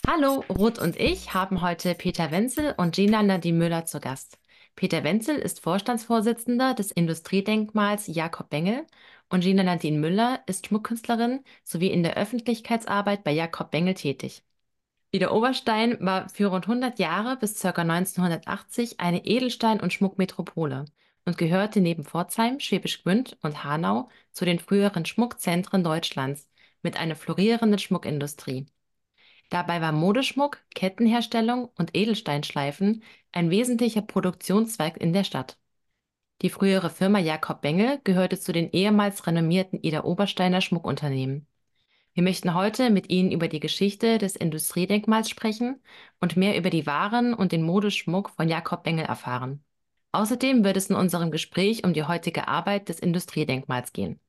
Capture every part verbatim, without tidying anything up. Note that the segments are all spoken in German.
Hallo, Ruth und ich haben heute Peter Wenzel und Gina Nadine Müller zu Gast. Peter Wenzel ist Vorstandsvorsitzender des Industriedenkmals Jakob Bengel und Gina Nadine Müller ist Schmuckkünstlerin sowie in der Öffentlichkeitsarbeit bei Jakob Bengel tätig. Ida Oberstein war für rund hundert Jahre bis ca. neunzehnhundertachtzig eine Edelstein- und Schmuckmetropole und gehörte neben Pforzheim, Schwäbisch Gmünd und Hanau zu den früheren Schmuckzentren Deutschlands mit einer florierenden Schmuckindustrie. Dabei war Modeschmuck, Kettenherstellung und Edelsteinschleifen ein wesentlicher Produktionszweig in der Stadt. Die frühere Firma Jakob Bengel gehörte zu den ehemals renommierten Ida Obersteiner Schmuckunternehmen. Wir möchten heute mit Ihnen über die Geschichte des Industriedenkmals sprechen und mehr über die Waren und den Modeschmuck von Jakob Bengel erfahren. Außerdem wird es in unserem Gespräch um die heutige Arbeit des Industriedenkmals gehen.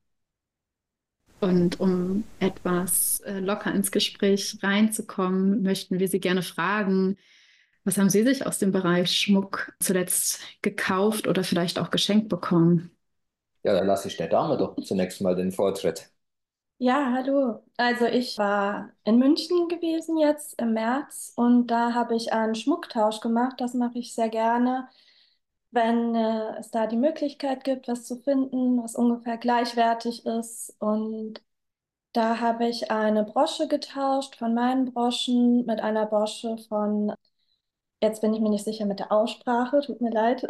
Und um etwas äh, locker ins Gespräch reinzukommen, möchten wir Sie gerne fragen, was haben Sie sich aus dem Bereich Schmuck zuletzt gekauft oder vielleicht auch geschenkt bekommen? Ja, dann lasse ich der Dame doch zunächst mal den Vortritt. Ja, hallo. Also ich war in München gewesen jetzt im März und da habe ich einen Schmucktausch gemacht. Das mache ich sehr gerne, wenn äh, es da die Möglichkeit gibt, was zu finden, was ungefähr gleichwertig ist. Und da habe ich eine Brosche getauscht von meinen Broschen mit einer Brosche von, jetzt bin ich mir nicht sicher mit der Aussprache, tut mir leid,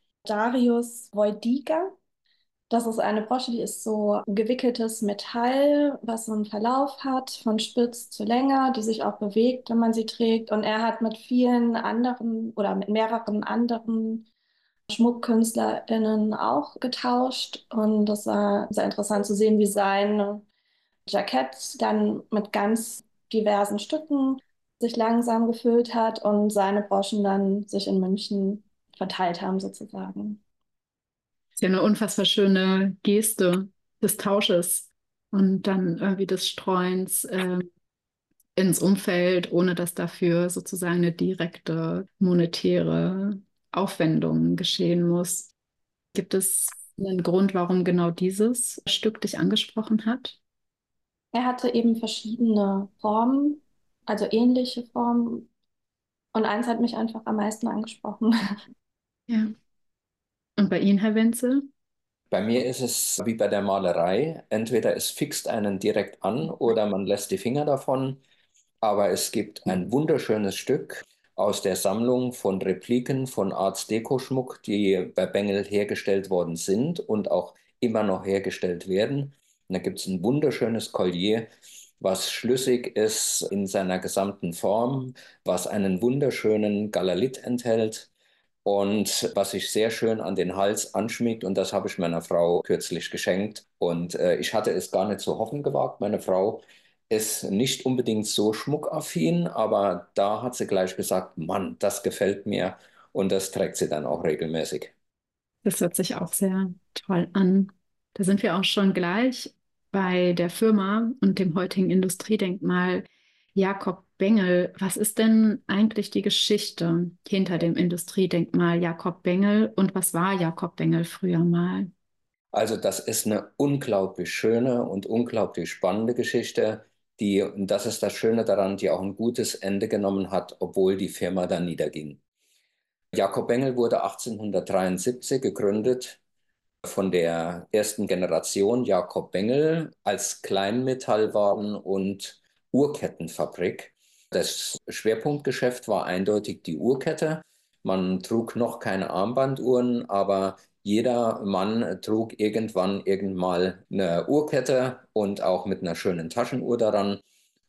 Darius Wojdiga. Das ist eine Brosche, die ist so gewickeltes Metall, was so einen Verlauf hat, von spitz zu länger, die sich auch bewegt, wenn man sie trägt. Und er hat mit vielen anderen oder mit mehreren anderen SchmuckkünstlerInnen auch getauscht. Und das war sehr interessant zu sehen, wie sein Jackett dann mit ganz diversen Stücken sich langsam gefüllt hat und seine Broschen dann sich in München verteilt haben, sozusagen. Ist ja eine unfassbar schöne Geste des Tausches und dann irgendwie des Streuens äh, ins Umfeld, ohne dass dafür sozusagen eine direkte monetäre Aufwendung geschehen muss. Gibt es einen Grund, warum genau dieses Stück dich angesprochen hat? Er hatte eben verschiedene Formen, also ähnliche Formen. Und eins hat mich einfach am meisten angesprochen. Ja. Und bei Ihnen, Herr Wenzel? Bei mir ist es wie bei der Malerei. Entweder es fixt einen direkt an oder man lässt die Finger davon. Aber es gibt ein wunderschönes Stück aus der Sammlung von Repliken von Arts Deco-Schmuck, die bei Bengel hergestellt worden sind und auch immer noch hergestellt werden. Und da gibt es ein wunderschönes Collier, was schlüssig ist in seiner gesamten Form, was einen wunderschönen Galalit enthält und was sich sehr schön an den Hals anschmiegt. Und das habe ich meiner Frau kürzlich geschenkt. Und äh, ich hatte es gar nicht zu hoffen gewagt. Meine Frau ist nicht unbedingt so schmuckaffin, aber da hat sie gleich gesagt, Mann, das gefällt mir. Und das trägt sie dann auch regelmäßig. Das hört sich auch sehr toll an. Da sind wir auch schon gleich bei der Firma und dem heutigen Industriedenkmal Jakob Bengel. Was ist denn eigentlich die Geschichte hinter dem Industriedenkmal Jakob Bengel und was war Jakob Bengel früher mal? Also das ist eine unglaublich schöne und unglaublich spannende Geschichte, die, und das ist das Schöne daran, die auch ein gutes Ende genommen hat, obwohl die Firma dann niederging. Jakob Bengel wurde achtzehnhundertdreiundsiebzig gegründet von der ersten Generation Jakob Bengel als Kleinmetallwaren- und Uhrkettenfabrik. Das Schwerpunktgeschäft war eindeutig die Uhrkette. Man trug noch keine Armbanduhren, aber jeder Mann trug irgendwann irgendwann eine Uhrkette und auch mit einer schönen Taschenuhr daran.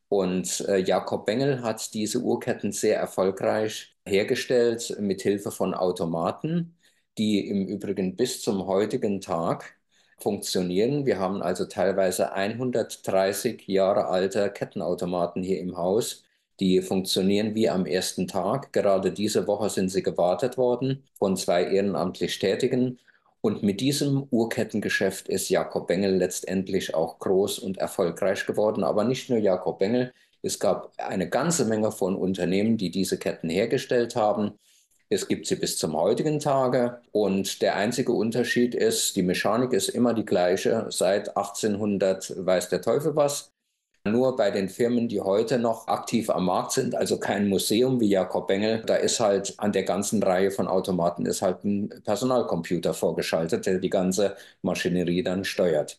Und äh, Jakob Bengel hat diese Uhrketten sehr erfolgreich hergestellt mit Hilfe von Automaten, die im Übrigen bis zum heutigen Tag funktionieren. Wir haben also teilweise hundertdreißig Jahre alte Kettenautomaten hier im Haus. Die funktionieren wie am ersten Tag. Gerade diese Woche sind sie gewartet worden von zwei ehrenamtlich Tätigen. Und mit diesem Uhrkettengeschäft ist Jakob Bengel letztendlich auch groß und erfolgreich geworden. Aber nicht nur Jakob Bengel. Es gab eine ganze Menge von Unternehmen, die diese Ketten hergestellt haben. Es gibt sie bis zum heutigen Tage. Und der einzige Unterschied ist, die Mechanik ist immer die gleiche. Seit achtzehnhundert weiß der Teufel was. Nur bei den Firmen, die heute noch aktiv am Markt sind, also kein Museum wie Jakob Bengel, da ist halt an der ganzen Reihe von Automaten ist halt ein Personalcomputer vorgeschaltet, der die ganze Maschinerie dann steuert.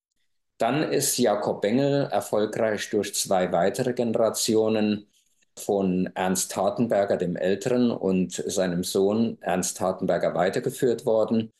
Dann ist Jakob Bengel erfolgreich durch zwei weitere Generationen von Ernst Hartenberger dem Älteren und seinem Sohn Ernst Hartenberger weitergeführt worden.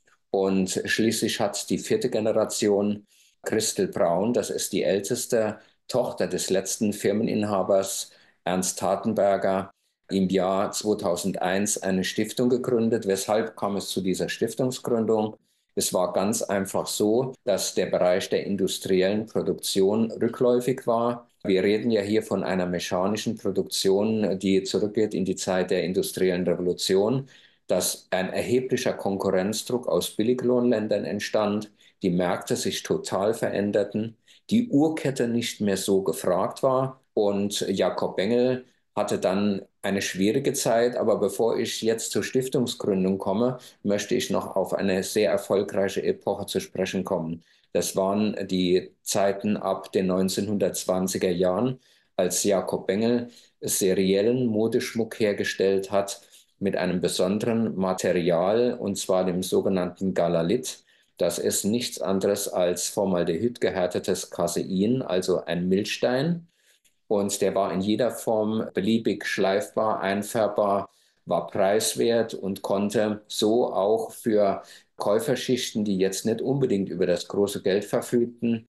Und schließlich hat die vierte Generation, Christel Braun, das ist die älteste Tochter des letzten Firmeninhabers Ernst Hartenberger, im Jahr zweitausendeins eine Stiftung gegründet. Weshalb kam es zu dieser Stiftungsgründung? Es war ganz einfach so, dass der Bereich der industriellen Produktion rückläufig war. Wir reden ja hier von einer mechanischen Produktion, die zurückgeht in die Zeit der industriellen Revolution, dass ein erheblicher Konkurrenzdruck aus Billiglohnländern entstand, die Märkte sich total veränderten, die Uhrkette nicht mehr so gefragt war und Jakob Bengel hatte dann eine schwierige Zeit. Aber bevor ich jetzt zur Stiftungsgründung komme, möchte ich noch auf eine sehr erfolgreiche Epoche zu sprechen kommen. Das waren die Zeiten ab den neunzehnhundertzwanziger Jahren, als Jakob Bengel seriellen Modeschmuck hergestellt hat mit einem besonderen Material, und zwar dem sogenannten Galalit. Das ist nichts anderes als Formaldehyd gehärtetes Casein, also ein Milchstein. Und der war in jeder Form beliebig schleifbar, einfärbbar, war preiswert und konnte so auch für Käuferschichten, die jetzt nicht unbedingt über das große Geld verfügten,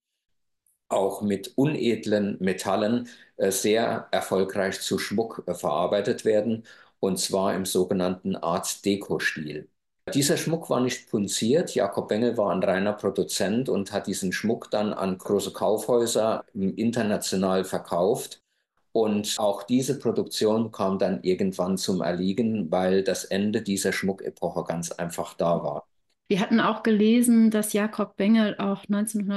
auch mit unedlen Metallen äh, sehr erfolgreich zu Schmuck äh, verarbeitet werden, und zwar im sogenannten Art Deco-Stil. Dieser Schmuck war nicht punziert. Jakob Bengel war ein reiner Produzent und hat diesen Schmuck dann an große Kaufhäuser international verkauft. Und auch diese Produktion kam dann irgendwann zum Erliegen, weil das Ende dieser Schmuckepoche ganz einfach da war. Wir hatten auch gelesen, dass Jakob Bengel auch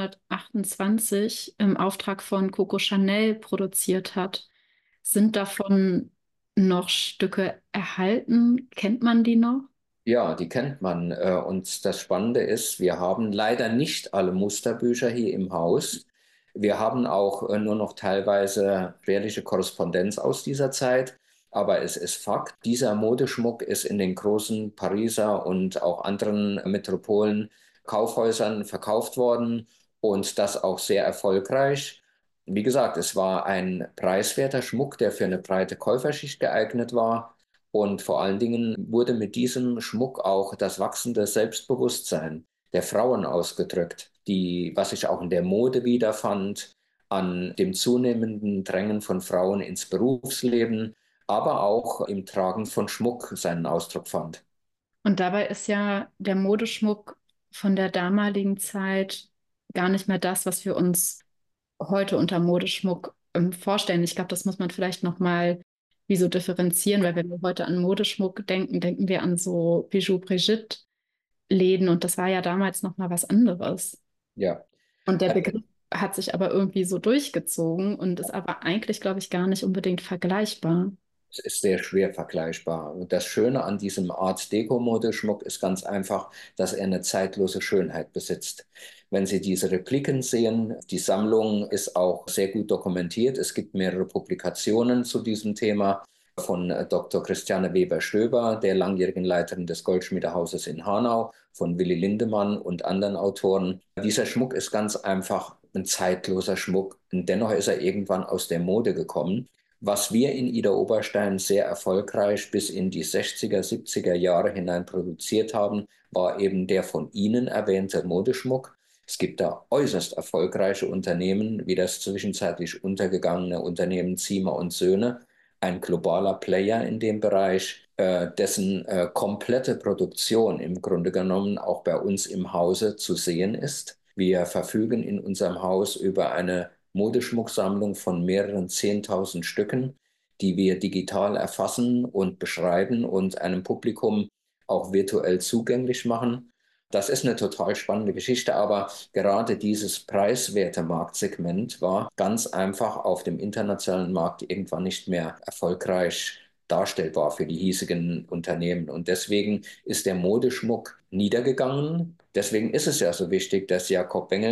neunzehnhundertachtundzwanzig im Auftrag von Coco Chanel produziert hat. Sind davon noch Stücke erhalten? Kennt man die noch? Ja, die kennt man. äh, Und das Spannende ist, wir haben leider nicht alle Musterbücher hier im Haus. Wir haben auch äh, nur noch teilweise jährliche Korrespondenz aus dieser Zeit. Aber es ist Fakt, dieser Modeschmuck ist in den großen Pariser und auch anderen Metropolen, Kaufhäusern verkauft worden, und das auch sehr erfolgreich. Wie gesagt, es war ein preiswerter Schmuck, der für eine breite Käuferschicht geeignet war. Und vor allen Dingen wurde mit diesem Schmuck auch das wachsende Selbstbewusstsein der Frauen ausgedrückt, die, was sich auch in der Mode wiederfand, an dem zunehmenden Drängen von Frauen ins Berufsleben, aber auch im Tragen von Schmuck seinen Ausdruck fand. Und dabei ist ja der Modeschmuck von der damaligen Zeit gar nicht mehr das, was wir uns heute unter Modeschmuck ähm, vorstellen. Ich glaube, das muss man vielleicht noch mal wie so differenzieren, weil wenn wir heute an Modeschmuck denken, denken wir an so Bijou Brigitte Läden, und das war ja damals noch mal was anderes. Ja. Und der Begriff hat sich aber irgendwie so durchgezogen und ist aber eigentlich, glaube ich, gar nicht unbedingt vergleichbar. Es ist sehr schwer vergleichbar. Und das Schöne an diesem Art Deco-Modeschmuck ist ganz einfach, dass er eine zeitlose Schönheit besitzt. Wenn Sie diese Repliken sehen, die Sammlung ist auch sehr gut dokumentiert. Es gibt mehrere Publikationen zu diesem Thema von Doktor Christiane Weber-Stöber, der langjährigen Leiterin des Goldschmiedehauses in Hanau, von Willy Lindemann und anderen Autoren. Dieser Schmuck ist ganz einfach ein zeitloser Schmuck. Und dennoch ist er irgendwann aus der Mode gekommen. Was wir in Ida Oberstein sehr erfolgreich bis in die sechziger, siebziger Jahre hinein produziert haben, war eben der von Ihnen erwähnte Modeschmuck. Es gibt da äußerst erfolgreiche Unternehmen, wie das zwischenzeitlich untergegangene Unternehmen Ziemer und Söhne, ein globaler Player in dem Bereich, äh, dessen äh, komplette Produktion im Grunde genommen auch bei uns im Hause zu sehen ist. Wir verfügen in unserem Haus über eine Modeschmucksammlung von mehreren zehntausend Stücken, die wir digital erfassen und beschreiben und einem Publikum auch virtuell zugänglich machen. Das ist eine total spannende Geschichte, aber gerade dieses preiswerte Marktsegment war ganz einfach auf dem internationalen Markt irgendwann nicht mehr erfolgreich darstellbar für die hiesigen Unternehmen. Und deswegen ist der Modeschmuck niedergegangen. Deswegen ist es ja so wichtig, dass Jakob Bengel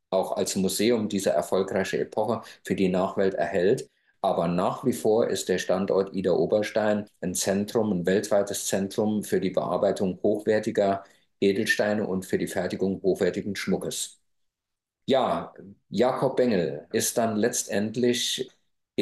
auch als Museum diese erfolgreiche Epoche für die Nachwelt erhält. Aber nach wie vor ist der Standort Idar Oberstein ein Zentrum, ein weltweites Zentrum für die Bearbeitung hochwertiger Edelsteine und für die Fertigung hochwertigen Schmuckes. Ja, Jakob Bengel ist dann letztendlich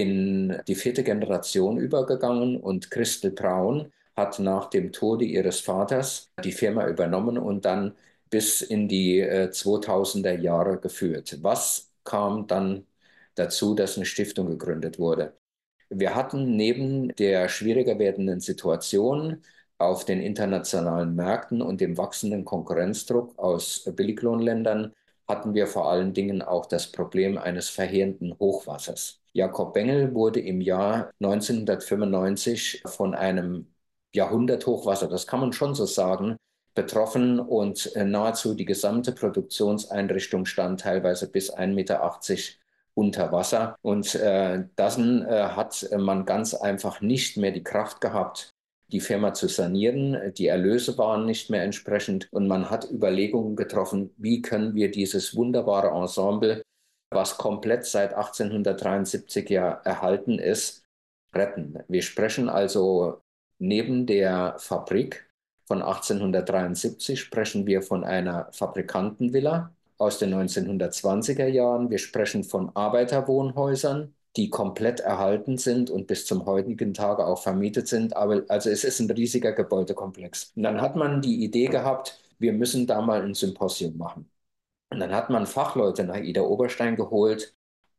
in die vierte Generation übergegangen und Christel Braun hat nach dem Tode ihres Vaters die Firma übernommen und dann bis in die äh, zweitausender Jahre geführt. Was kam dann dazu, dass eine Stiftung gegründet wurde? Wir hatten neben der schwieriger werdenden Situation auf den internationalen Märkten und dem wachsenden Konkurrenzdruck aus Billiglohnländern hatten wir vor allen Dingen auch das Problem eines verheerenden Hochwassers. Jakob Bengel wurde im Jahr neunzehnhundertfünfundneunzig von einem Jahrhunderthochwasser, das kann man schon so sagen, betroffen und äh, nahezu die gesamte Produktionseinrichtung stand teilweise bis ein Meter achtzig unter Wasser. Und äh, dann äh, hat man ganz einfach nicht mehr die Kraft gehabt, die Firma zu sanieren. Die Erlöse waren nicht mehr entsprechend und man hat Überlegungen getroffen, wie können wir dieses wunderbare Ensemble, was komplett seit achtzehnhundertdreiundsiebzig ja erhalten ist, retten. Wir sprechen also neben der Fabrik von achtzehnhundertdreiundsiebzig, sprechen wir von einer Fabrikantenvilla aus den neunzehnhundertzwanziger Jahren. Wir sprechen von Arbeiterwohnhäusern, die komplett erhalten sind und bis zum heutigen Tage auch vermietet sind. Aber also es ist ein riesiger Gebäudekomplex. Und dann hat man die Idee gehabt, wir müssen da mal ein Symposium machen. Und dann hat man Fachleute nach Idar Oberstein geholt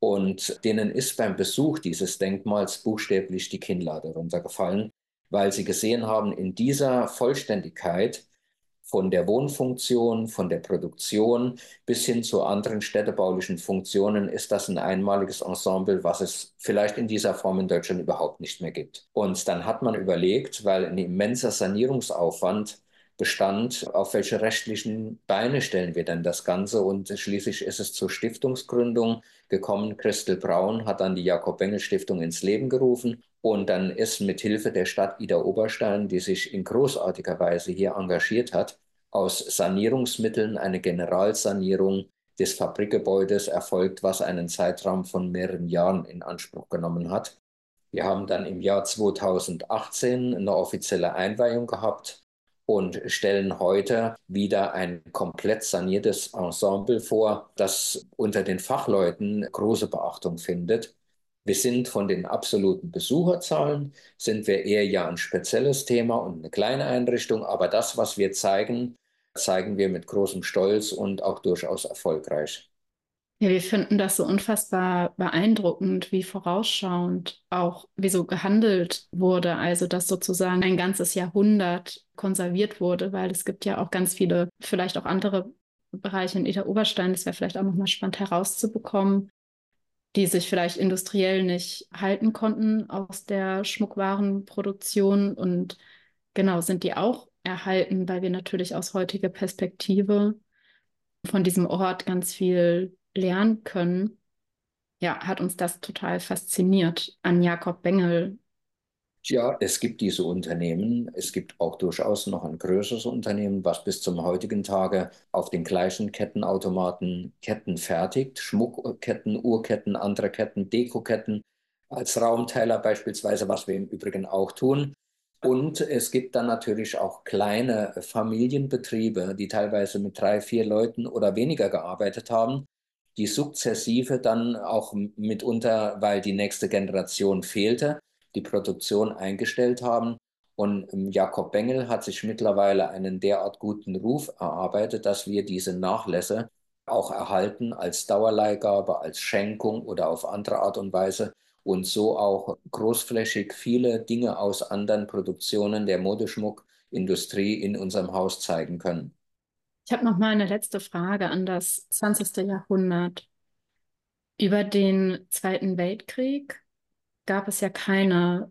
und denen ist beim Besuch dieses Denkmals buchstäblich die Kinnlade runtergefallen, weil sie gesehen haben, in dieser Vollständigkeit von der Wohnfunktion, von der Produktion bis hin zu anderen städtebaulichen Funktionen ist das ein einmaliges Ensemble, was es vielleicht in dieser Form in Deutschland überhaupt nicht mehr gibt. Und dann hat man überlegt, weil ein immenser Sanierungsaufwand bestand, auf welche rechtlichen Beine stellen wir denn das Ganze? Und schließlich ist es zur Stiftungsgründung gekommen. Christel Braun hat dann die Jakob-Bengel-Stiftung ins Leben gerufen. Und dann ist mit Hilfe der Stadt Idar Oberstein, die sich in großartiger Weise hier engagiert hat, aus Sanierungsmitteln eine Generalsanierung des Fabrikgebäudes erfolgt, was einen Zeitraum von mehreren Jahren in Anspruch genommen hat. Wir haben dann im Jahr zweitausendachtzehn eine offizielle Einweihung gehabt und stellen heute wieder ein komplett saniertes Ensemble vor, das unter den Fachleuten große Beachtung findet. Wir sind von den absoluten Besucherzahlen, sind wir eher ja ein spezielles Thema und eine kleine Einrichtung, aber das, was wir zeigen, zeigen wir mit großem Stolz und auch durchaus erfolgreich. Ja, wir finden das so unfassbar beeindruckend, wie vorausschauend auch, wie so gehandelt wurde. Also, dass sozusagen ein ganzes Jahrhundert konserviert wurde, weil es gibt ja auch ganz viele, vielleicht auch andere Bereiche in Idar Oberstein, das wäre vielleicht auch nochmal spannend herauszubekommen, die sich vielleicht industriell nicht halten konnten aus der Schmuckwarenproduktion. Und genau, sind die auch erhalten, weil wir natürlich aus heutiger Perspektive von diesem Ort ganz viel lernen können. Ja, hat uns das total fasziniert an Jakob Bengel. Ja, es gibt diese Unternehmen. Es gibt auch durchaus noch ein größeres Unternehmen, was bis zum heutigen Tage auf den gleichen Kettenautomaten Ketten fertigt. Schmuckketten, Uhrketten, andere Ketten, Dekoketten als Raumteiler beispielsweise, was wir im Übrigen auch tun. Und es gibt dann natürlich auch kleine Familienbetriebe, die teilweise mit drei, vier Leuten oder weniger gearbeitet haben, die sukzessive dann auch mitunter, weil die nächste Generation fehlte, die Produktion eingestellt haben. Und Jakob Bengel hat sich mittlerweile einen derart guten Ruf erarbeitet, dass wir diese Nachlässe auch erhalten als Dauerleihgabe, als Schenkung oder auf andere Art und Weise und so auch großflächig viele Dinge aus anderen Produktionen der Modeschmuckindustrie in unserem Haus zeigen können. Ich habe noch mal eine letzte Frage an das zwanzigste. Jahrhundert. Über den Zweiten Weltkrieg gab es ja keine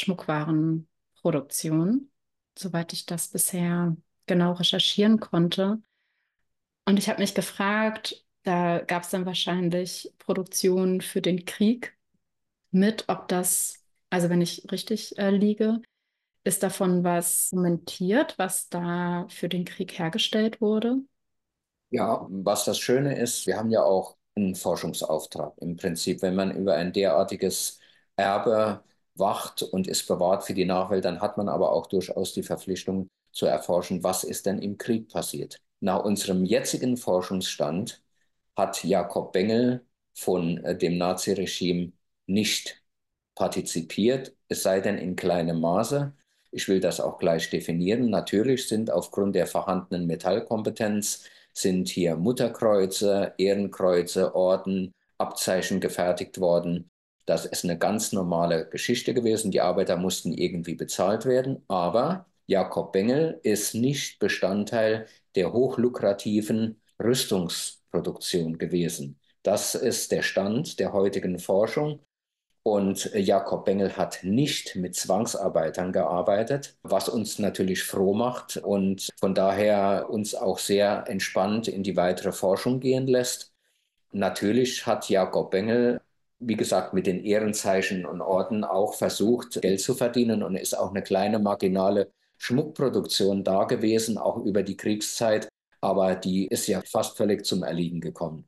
Schmuckwarenproduktion, soweit ich das bisher genau recherchieren konnte. Und ich habe mich gefragt, da gab es dann wahrscheinlich Produktion für den Krieg mit, ob das, also wenn ich richtig äh, liege, ist davon was dokumentiert, was da für den Krieg hergestellt wurde? Ja, was das Schöne ist, wir haben ja auch einen Forschungsauftrag. Im Prinzip, wenn man über ein derartiges Erbe wacht und es bewahrt für die Nachwelt, dann hat man aber auch durchaus die Verpflichtung zu erforschen, was ist denn im Krieg passiert. Nach unserem jetzigen Forschungsstand hat Jakob Bengel von äh, dem Naziregime nicht partizipiert, es sei denn in kleinem Maße. Ich will das auch gleich definieren. Natürlich sind aufgrund der vorhandenen Metallkompetenz sind hier Mutterkreuze, Ehrenkreuze, Orden, Abzeichen gefertigt worden. Das ist eine ganz normale Geschichte gewesen. Die Arbeiter mussten irgendwie bezahlt werden, aber Jakob Bengel ist nicht Bestandteil der hochlukrativen Rüstungsproduktion gewesen. Das ist der Stand der heutigen Forschung. Und Jakob Bengel hat nicht mit Zwangsarbeitern gearbeitet, was uns natürlich froh macht und von daher uns auch sehr entspannt in die weitere Forschung gehen lässt. Natürlich hat Jakob Bengel, wie gesagt, mit den Ehrenzeichen und Orden auch versucht, Geld zu verdienen und ist auch eine kleine marginale Schmuckproduktion da gewesen, auch über die Kriegszeit, aber die ist ja fast völlig zum Erliegen gekommen.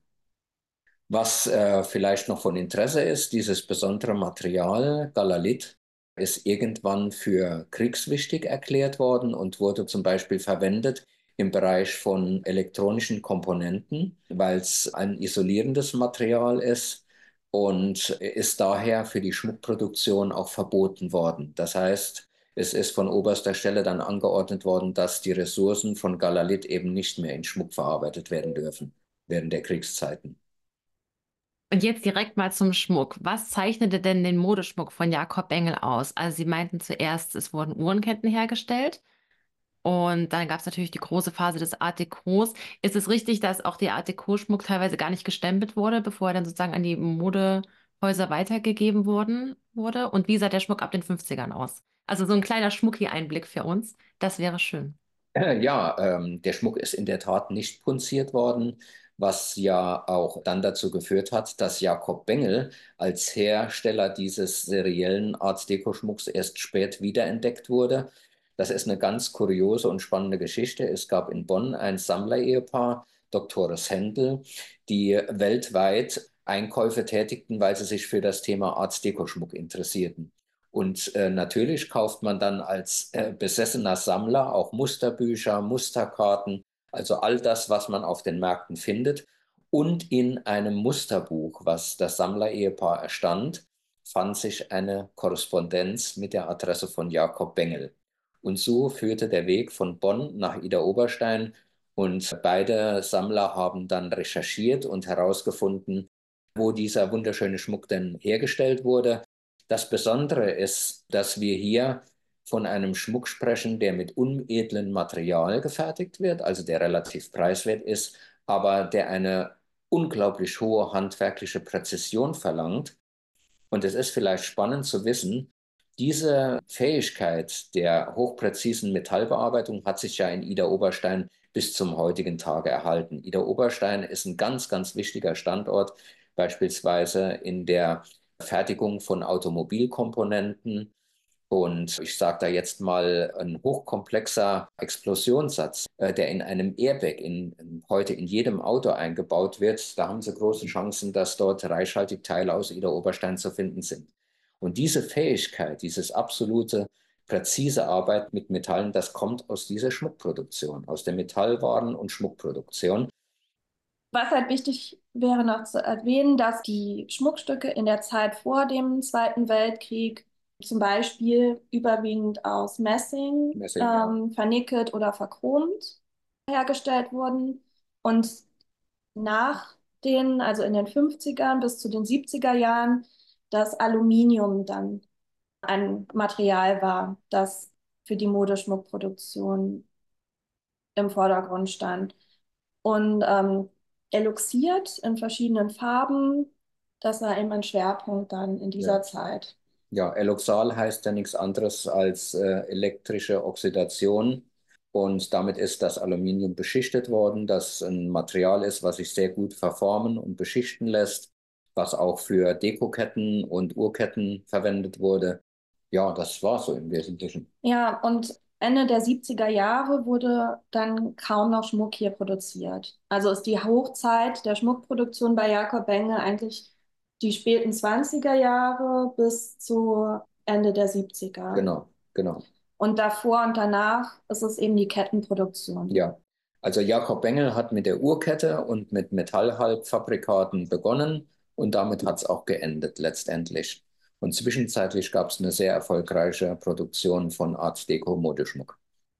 Was äh, vielleicht noch von Interesse ist, dieses besondere Material, Galalit, ist irgendwann für kriegswichtig erklärt worden und wurde zum Beispiel verwendet im Bereich von elektronischen Komponenten, weil es ein isolierendes Material ist und ist daher für die Schmuckproduktion auch verboten worden. Das heißt, es ist von oberster Stelle dann angeordnet worden, dass die Ressourcen von Galalit eben nicht mehr in Schmuck verarbeitet werden dürfen während der Kriegszeiten. Und jetzt direkt mal zum Schmuck. Was zeichnete denn den Modeschmuck von Jakob Bengel aus? Also Sie meinten zuerst, es wurden Uhrenketten hergestellt und dann gab es natürlich die große Phase des Art Decos. Ist es richtig, dass auch der Art Deco-Schmuck teilweise gar nicht gestempelt wurde, bevor er dann sozusagen an die Modehäuser weitergegeben wurden, wurde? Und wie sah der Schmuck ab den Fünfzigern aus? Also so ein kleiner Schmucki-Einblick für uns. Das wäre schön. Äh, Ja, ähm, der Schmuck ist in der Tat nicht punziert worden, was ja auch dann dazu geführt hat, dass Jakob Bengel als Hersteller dieses seriellen Art Deco-Schmucks erst spät wiederentdeckt wurde. Das ist eine ganz kuriose und spannende Geschichte. Es gab in Bonn ein Sammlerehepaar, Doktores Händel, die weltweit Einkäufe tätigten, weil sie sich für das Thema Art Deco-Schmuck interessierten. Und äh, natürlich kauft man dann als äh, besessener Sammler auch Musterbücher, Musterkarten, also all das, was man auf den Märkten findet. Und in einem Musterbuch, was das Sammlerehepaar erstand, fand sich eine Korrespondenz mit der Adresse von Jakob Bengel. Und so führte der Weg von Bonn nach Idar-Oberstein und beide Sammler haben dann recherchiert und herausgefunden, wo dieser wunderschöne Schmuck denn hergestellt wurde. Das Besondere ist, dass wir hier von einem Schmuck sprechen, der mit unedlem Material gefertigt wird, also der relativ preiswert ist, aber der eine unglaublich hohe handwerkliche Präzision verlangt. Und es ist vielleicht spannend zu wissen, diese Fähigkeit der hochpräzisen Metallbearbeitung hat sich ja in Idar-Oberstein bis zum heutigen Tage erhalten. Idar-Oberstein ist ein ganz, ganz wichtiger Standort, beispielsweise in der Fertigung von Automobilkomponenten. Und ich sage da jetzt mal ein hochkomplexer Explosionssatz, äh, der in einem Airbag in, in, heute in jedem Auto eingebaut wird. Da haben Sie große Chancen, dass dort reichhaltig Teile aus Idar-Oberstein zu finden sind. Und diese Fähigkeit, dieses absolute, präzise Arbeiten mit Metallen, das kommt aus dieser Schmuckproduktion, aus der Metallwaren- und Schmuckproduktion. Was halt wichtig wäre noch zu erwähnen, dass die Schmuckstücke in der Zeit vor dem Zweiten Weltkrieg zum Beispiel überwiegend aus Messing, Messing, ja. ähm, vernickelt oder verchromt hergestellt wurden. Und nach den, also in den Fünfzigern bis zu den Siebziger Jahren, das Aluminium dann ein Material war, das für die Modeschmuckproduktion im Vordergrund stand. Und ähm, eloxiert in verschiedenen Farben, das war eben ein Schwerpunkt dann in dieser Ja. Zeit. Ja, Eloxal heißt ja nichts anderes als äh, elektrische Oxidation und damit ist das Aluminium beschichtet worden, das ein Material ist, was sich sehr gut verformen und beschichten lässt, was auch für Dekoketten und Uhrketten verwendet wurde. Ja, das war so im Wesentlichen. Ja, und Ende der siebziger Jahre wurde dann kaum noch Schmuck hier produziert. Also ist die Hochzeit der Schmuckproduktion bei Jakob Bengel eigentlich die späten zwanziger Jahre bis zu Ende der siebziger. Genau, genau. Und davor und danach ist es eben die Kettenproduktion. Ja, also Jakob Bengel hat mit der Uhrkette und mit Metallhalbfabrikaten begonnen und damit hat es auch geendet letztendlich. Und zwischenzeitlich gab es eine sehr erfolgreiche Produktion von Art Deco Modeschmuck.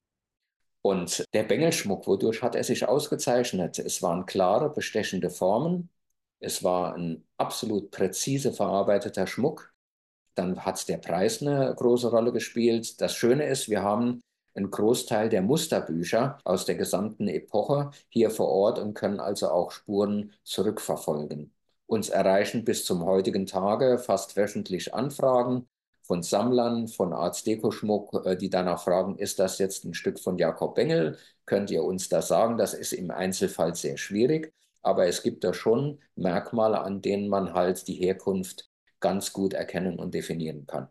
Und der Bengelschmuck, wodurch hat er sich ausgezeichnet? Es waren klare, bestechende Formen. Es war ein absolut präzise verarbeiteter Schmuck. Dann hat der Preis eine große Rolle gespielt. Das Schöne ist, wir haben einen Großteil der Musterbücher aus der gesamten Epoche hier vor Ort und können also auch Spuren zurückverfolgen. Uns erreichen bis zum heutigen Tage fast wöchentlich Anfragen von Sammlern, von Art Deco-Schmuck, die danach fragen, ist das jetzt ein Stück von Jakob Bengel? Könnt ihr uns das sagen? Das ist im Einzelfall sehr schwierig, aber es gibt da schon Merkmale, an denen man halt die Herkunft ganz gut erkennen und definieren kann.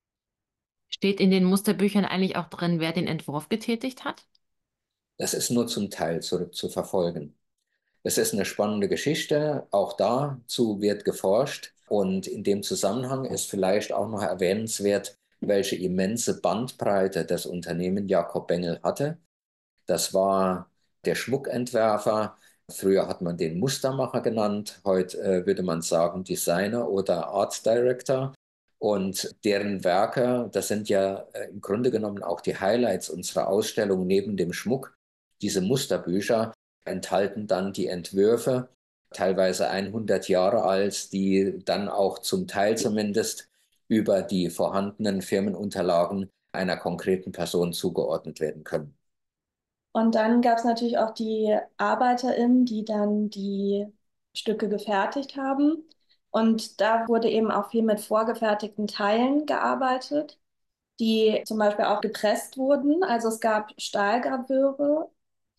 Steht in den Musterbüchern eigentlich auch drin, wer den Entwurf getätigt hat? Das ist nur zum Teil zurückzuverfolgen. Es ist eine spannende Geschichte, auch dazu wird geforscht und in dem Zusammenhang ist vielleicht auch noch erwähnenswert, welche immense Bandbreite das Unternehmen Jakob Bengel hatte. Das war der Schmuckentwerfer. Früher hat man den Mustermacher genannt, heute äh, würde man sagen Designer oder Art Director. Und deren Werke, das sind ja äh, im Grunde genommen auch die Highlights unserer Ausstellung neben dem Schmuck. Diese Musterbücher enthalten dann die Entwürfe, teilweise hundert Jahre alt, die dann auch zum Teil zumindest über die vorhandenen Firmenunterlagen einer konkreten Person zugeordnet werden können. Und dann gab es natürlich auch die ArbeiterInnen, die dann die Stücke gefertigt haben. Und da wurde eben auch viel mit vorgefertigten Teilen gearbeitet, die zum Beispiel auch gepresst wurden. Also es gab Stahlgravöre,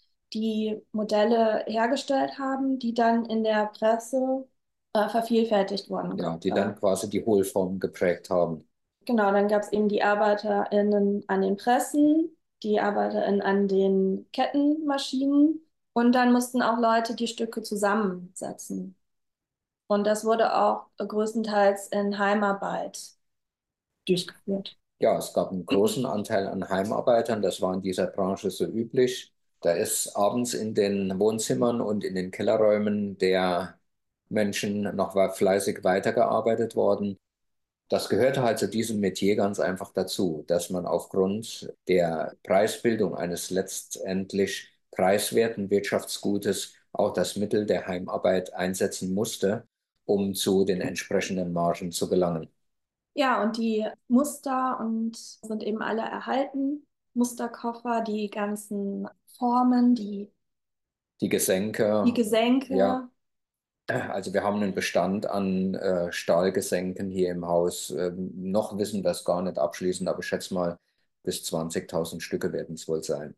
die Modelle hergestellt haben, die dann in der Presse äh, vervielfältigt wurden. Ja, die dann quasi die Hohlform geprägt haben. Genau, dann gab es eben die ArbeiterInnen an den Pressen, die ArbeiterInnen an den Kettenmaschinen und dann mussten auch Leute die Stücke zusammensetzen. Und das wurde auch größtenteils in Heimarbeit durchgeführt. Ja, es gab einen großen Anteil an Heimarbeitern, das war in dieser Branche so üblich. Da ist abends in den Wohnzimmern und in den Kellerräumen der Menschen noch fleißig weitergearbeitet worden. Das gehörte halt zu diesem Metier ganz einfach dazu, dass man aufgrund der Preisbildung eines letztendlich preiswerten Wirtschaftsgutes auch das Mittel der Heimarbeit einsetzen musste, um zu den entsprechenden Margen zu gelangen. Ja, und die Muster und sind eben alle erhalten. Musterkoffer, die ganzen Formen, die, Die Gesenke. die Gesenke. Ja. Also wir haben einen Bestand an äh, Stahlgesenken hier im Haus. Ähm, noch wissen wir es gar nicht abschließend, aber ich schätze mal, bis zwanzigtausend Stücke werden es wohl sein.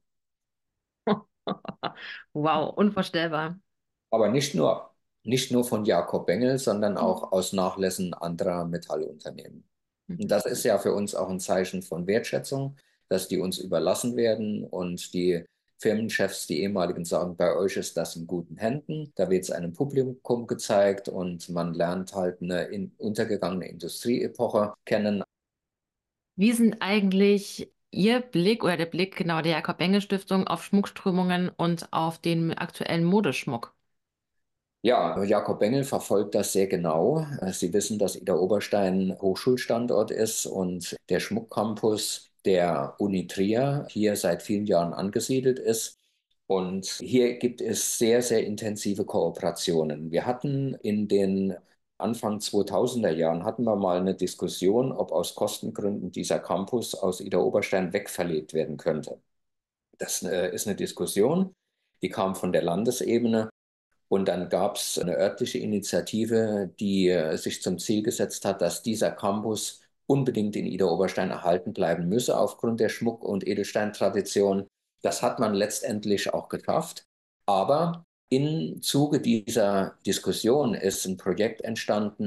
Wow, unvorstellbar. Aber nicht nur, nicht nur von Jakob Bengel, sondern auch aus Nachlässen anderer Metallunternehmen. Und das ist ja für uns auch ein Zeichen von Wertschätzung, dass die uns überlassen werden und die Firmenchefs, die ehemaligen, sagen, bei euch ist das in guten Händen. Da wird es einem Publikum gezeigt und man lernt halt eine in, untergegangene Industrieepoche kennen. Wie sind eigentlich Ihr Blick oder der Blick genau der Jakob Bengel Stiftung auf Schmuckströmungen und auf den aktuellen Modeschmuck? Ja, Jakob Bengel verfolgt das sehr genau. Sie wissen, dass Ida Oberstein Hochschulstandort ist und der Schmuckcampus der Uni Trier hier seit vielen Jahren angesiedelt ist. Und hier gibt es sehr, sehr intensive Kooperationen. Wir hatten in den Anfang zweitausender Jahren hatten wir mal eine Diskussion, ob aus Kostengründen dieser Campus aus Ida Oberstein wegverlegt werden könnte. Das äh, ist eine Diskussion, die kam von der Landesebene. Und dann gab es eine örtliche Initiative, die äh, sich zum Ziel gesetzt hat, dass dieser Campus unbedingt in Ida Oberstein erhalten bleiben müsse aufgrund der Schmuck- und Edelsteintradition. Das hat man letztendlich auch geschafft. Aber im Zuge dieser Diskussion ist ein Projekt entstanden,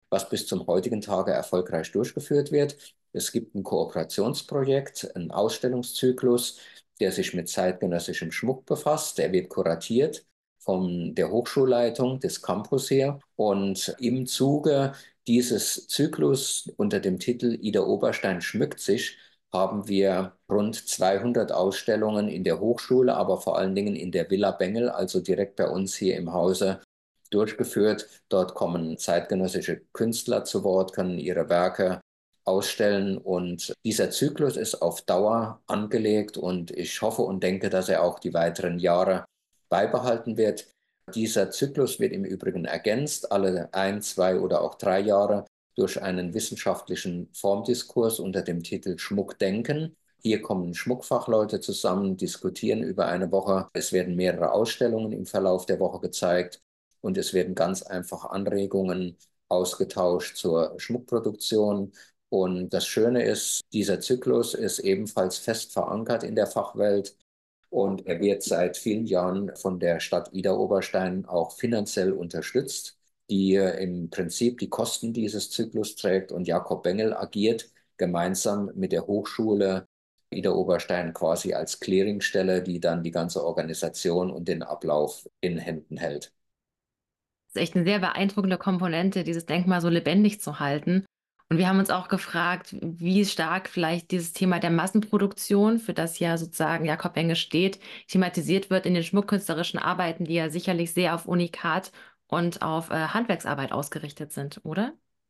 was bis zum heutigen Tage erfolgreich durchgeführt wird. Es gibt ein Kooperationsprojekt, einen Ausstellungszyklus, der sich mit zeitgenössischem Schmuck befasst. Der wird kuratiert von der Hochschulleitung des Campus hier. Und im Zuge dieses Zyklus unter dem Titel Ida Oberstein schmückt sich, haben wir rund zweihundert Ausstellungen in der Hochschule, aber vor allen Dingen in der Villa Bengel, also direkt bei uns hier im Hause, durchgeführt. Dort kommen zeitgenössische Künstler zu Wort, können ihre Werke ausstellen, und dieser Zyklus ist auf Dauer angelegt, und ich hoffe und denke, dass er auch die weiteren Jahre beibehalten wird. Dieser Zyklus wird im Übrigen ergänzt, alle ein, zwei oder auch drei Jahre, durch einen wissenschaftlichen Formdiskurs unter dem Titel Schmuckdenken. Hier kommen Schmuckfachleute zusammen, diskutieren über eine Woche. Es werden mehrere Ausstellungen im Verlauf der Woche gezeigt, und es werden ganz einfach Anregungen ausgetauscht zur Schmuckproduktion. Und das Schöne ist, dieser Zyklus ist ebenfalls fest verankert in der Fachwelt, und er wird seit vielen Jahren von der Stadt Ida Oberstein auch finanziell unterstützt, die im Prinzip die Kosten dieses Zyklus trägt, und Jakob Bengel agiert gemeinsam mit der Hochschule Ida Oberstein quasi als Clearingstelle, die dann die ganze Organisation und den Ablauf in Händen hält. Das ist echt eine sehr beeindruckende Komponente, dieses Denkmal so lebendig zu halten. Und wir haben uns auch gefragt, wie stark vielleicht dieses Thema der Massenproduktion, für das ja sozusagen Jakob Bengel steht, thematisiert wird in den schmuckkünstlerischen Arbeiten, die ja sicherlich sehr auf Unikat und auf äh, Handwerksarbeit ausgerichtet sind, oder?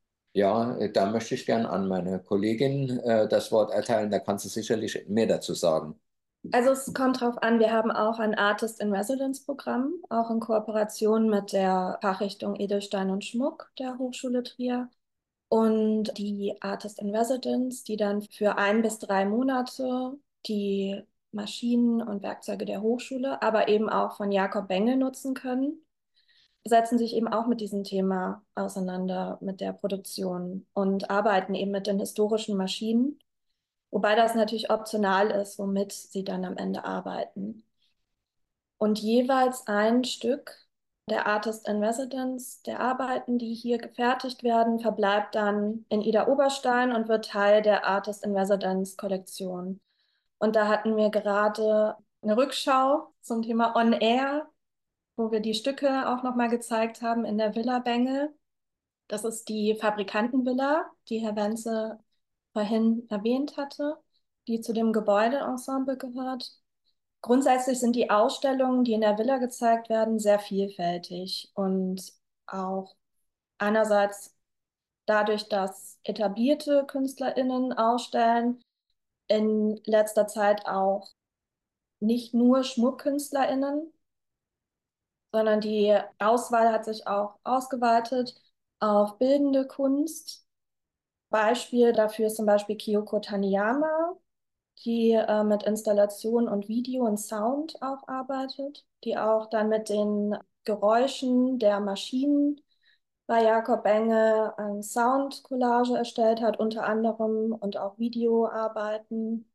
Ja, äh, da möchte ich gern an meine Kollegin äh, das Wort erteilen. Da kann sie sicherlich mehr dazu sagen. Also es kommt drauf an, wir haben auch ein Artist in Residence Programm, auch in Kooperation mit der Fachrichtung Edelstein und Schmuck der Hochschule Trier. Und die Artist in Residence, die dann für ein bis drei Monate die Maschinen und Werkzeuge der Hochschule, aber eben auch von Jakob Bengel nutzen können, setzen sich eben auch mit diesem Thema auseinander, mit der Produktion, und arbeiten eben mit den historischen Maschinen, wobei das natürlich optional ist, womit sie dann am Ende arbeiten. Und jeweils ein Stück der Artist in Residence der Arbeiten, die hier gefertigt werden, verbleibt dann in Ida Oberstein und wird Teil der Artist in Residence Kollektion. Und da hatten wir gerade eine Rückschau zum Thema On Air, wo wir die Stücke auch nochmal gezeigt haben in der Villa Bengel. Das ist die Fabrikantenvilla, die Herr Wenzel vorhin erwähnt hatte, die zu dem Gebäudeensemble gehört. Grundsätzlich sind die Ausstellungen, die in der Villa gezeigt werden, sehr vielfältig und auch einerseits dadurch, dass etablierte KünstlerInnen ausstellen, in letzter Zeit auch nicht nur SchmuckkünstlerInnen, sondern die Auswahl hat sich auch ausgeweitet auf bildende Kunst. Beispiel dafür ist zum Beispiel Kyoko Taniyama, die äh, mit Installation und Video und Sound auch arbeitet, die auch dann mit den Geräuschen der Maschinen bei Jakob Bengel eine Soundcollage erstellt hat, unter anderem, und auch Videoarbeiten.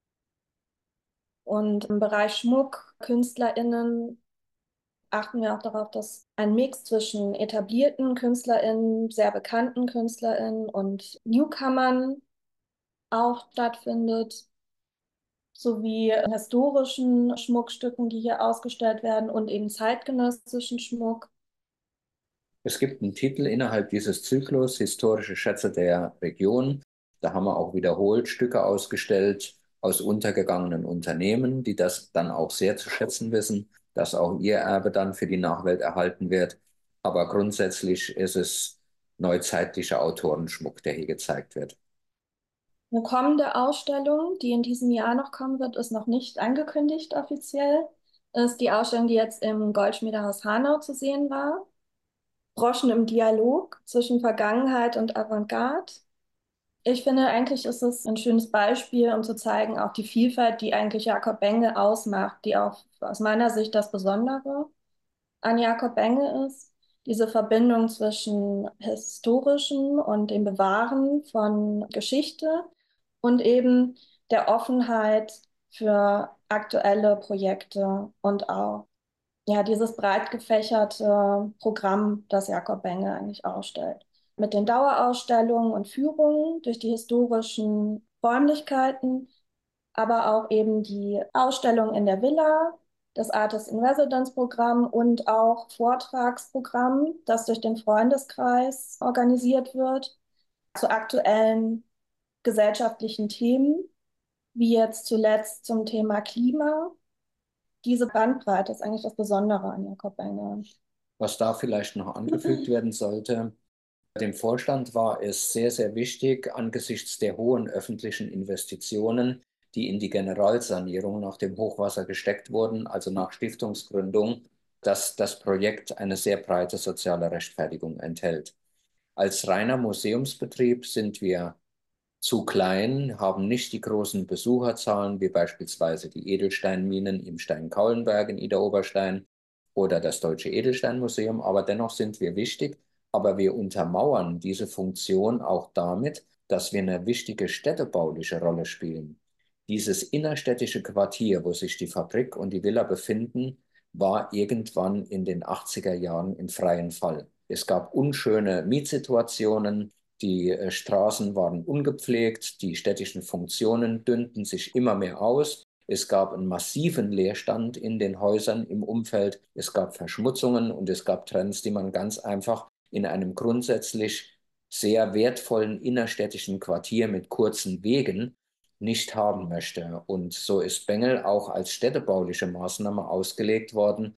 Und im Bereich Schmuck, KünstlerInnen, achten wir auch darauf, dass ein Mix zwischen etablierten KünstlerInnen, sehr bekannten KünstlerInnen und Newcomern auch stattfindet, sowie historischen Schmuckstücken, die hier ausgestellt werden, und eben zeitgenössischen Schmuck. Es gibt einen Titel innerhalb dieses Zyklus, Historische Schätze der Region. Da haben wir auch wiederholt Stücke ausgestellt aus untergegangenen Unternehmen, die das dann auch sehr zu schätzen wissen, dass auch ihr Erbe dann für die Nachwelt erhalten wird. Aber grundsätzlich ist es neuzeitlicher Autorenschmuck, der hier gezeigt wird. Eine kommende Ausstellung, die in diesem Jahr noch kommen wird, ist noch nicht angekündigt offiziell, ist die Ausstellung, die jetzt im Goldschmiedehaus Hanau zu sehen war. Broschen im Dialog zwischen Vergangenheit und Avantgarde. Ich finde, eigentlich ist es ein schönes Beispiel, um zu zeigen, auch die Vielfalt, die eigentlich Jakob Bengel ausmacht, die auch aus meiner Sicht das Besondere an Jakob Bengel ist. Diese Verbindung zwischen historischen und dem Bewahren von Geschichte und eben der Offenheit für aktuelle Projekte und auch ja, dieses breit gefächerte Programm, das Jakob Bengel eigentlich ausstellt. mit den Dauerausstellungen und Führungen durch die historischen Räumlichkeiten, aber auch eben die Ausstellung in der Villa, das Artist in Residence Programm und auch Vortragsprogramm, das durch den Freundeskreis organisiert wird, zu aktuellen gesellschaftlichen Themen, wie jetzt zuletzt zum Thema Klima. Diese Bandbreite ist eigentlich das Besondere an Jakob Bengel. Was da vielleicht noch angefügt werden sollte, dem Vorstand war es sehr, sehr wichtig, angesichts der hohen öffentlichen Investitionen, die in die Generalsanierung nach dem Hochwasser gesteckt wurden, also nach Stiftungsgründung, dass das Projekt eine sehr breite soziale Rechtfertigung enthält. Als reiner Museumsbetrieb sind wir zu klein, haben nicht die großen Besucherzahlen, wie beispielsweise die Edelsteinminen im Steinkaulenberg in Idar-Oberstein oder das Deutsche Edelsteinmuseum, aber dennoch sind wir wichtig. Aber wir untermauern diese Funktion auch damit, dass wir eine wichtige städtebauliche Rolle spielen. Dieses innerstädtische Quartier, wo sich die Fabrik und die Villa befinden, war irgendwann in den achtziger Jahren im freien Fall. Es gab unschöne Mietsituationen, die äh, Straßen waren ungepflegt, die städtischen Funktionen dünnten sich immer mehr aus. Es gab einen massiven Leerstand in den Häusern im Umfeld. Es gab Verschmutzungen und es gab Trends, die man ganz einfach in einem grundsätzlich sehr wertvollen innerstädtischen Quartier mit kurzen Wegen nicht haben möchte. Und so ist Bengel auch als städtebauliche Maßnahme ausgelegt worden,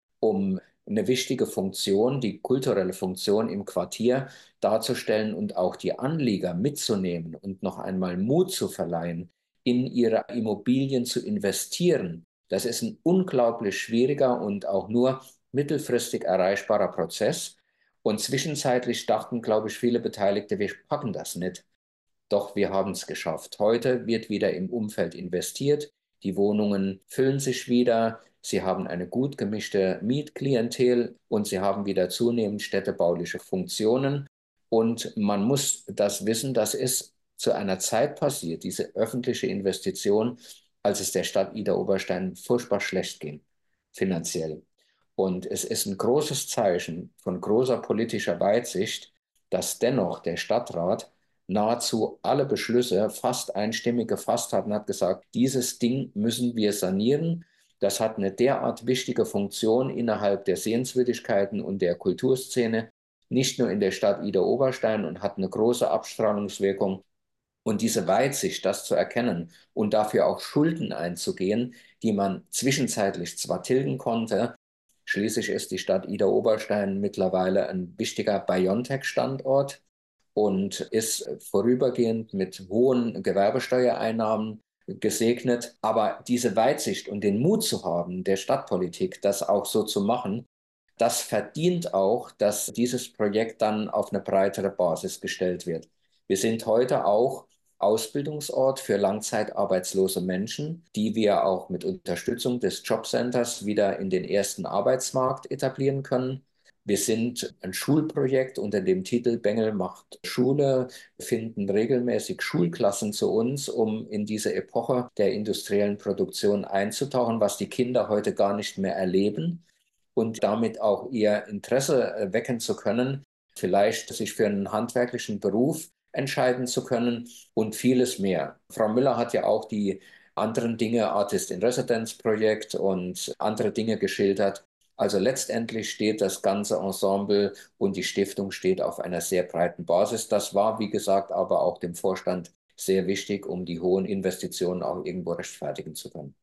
um eine wichtige Funktion, die kulturelle Funktion im Quartier darzustellen und auch die Anlieger mitzunehmen und noch einmal Mut zu verleihen, in ihre Immobilien zu investieren. Das ist ein unglaublich schwieriger und auch nur mittelfristig erreichbarer Prozess. Und zwischenzeitlich dachten, glaube ich, viele Beteiligte, wir packen das nicht. Doch wir haben es geschafft. Heute wird wieder im Umfeld investiert. Die Wohnungen füllen sich wieder. Sie haben eine gut gemischte Mietklientel und sie haben wieder zunehmend städtebauliche Funktionen. Und man muss das wissen, das ist zu einer Zeit passiert, diese öffentliche Investition, als es der Stadt Idar-Oberstein furchtbar schlecht ging, finanziell. Und es ist ein großes Zeichen von großer politischer Weitsicht, dass dennoch der Stadtrat nahezu alle Beschlüsse fast einstimmig gefasst hat und hat gesagt, dieses Ding müssen wir sanieren. Das hat eine derart wichtige Funktion innerhalb der Sehenswürdigkeiten und der Kulturszene, nicht nur in der Stadt Idar-Oberstein, und hat eine große Abstrahlungswirkung. Und diese Weitsicht, das zu erkennen und dafür auch Schulden einzugehen, die man zwischenzeitlich zwar tilgen konnte, schließlich ist die Stadt Idar-Oberstein mittlerweile ein wichtiger BioNTech-Standort und ist vorübergehend mit hohen Gewerbesteuereinnahmen gesegnet. Aber diese Weitsicht und den Mut zu haben, der Stadtpolitik, das auch so zu machen, das verdient auch, dass dieses Projekt dann auf eine breitere Basis gestellt wird. Wir sind heute auch Ausbildungsort für langzeitarbeitslose Menschen, die wir auch mit Unterstützung des Jobcenters wieder in den ersten Arbeitsmarkt etablieren können. Wir sind ein Schulprojekt unter dem Titel Bengel macht Schule, finden regelmäßig Schulklassen zu uns, um in diese Epoche der industriellen Produktion einzutauchen, was die Kinder heute gar nicht mehr erleben und damit auch ihr Interesse wecken zu können, vielleicht sich für einen handwerklichen Beruf entscheiden zu können und vieles mehr. Frau Müller hat ja auch die anderen Dinge, Artist in Residence Projekt und andere Dinge geschildert. Also letztendlich steht das ganze Ensemble und die Stiftung steht auf einer sehr breiten Basis. Das war, wie gesagt, aber auch dem Vorstand sehr wichtig, um die hohen Investitionen auch irgendwo rechtfertigen zu können.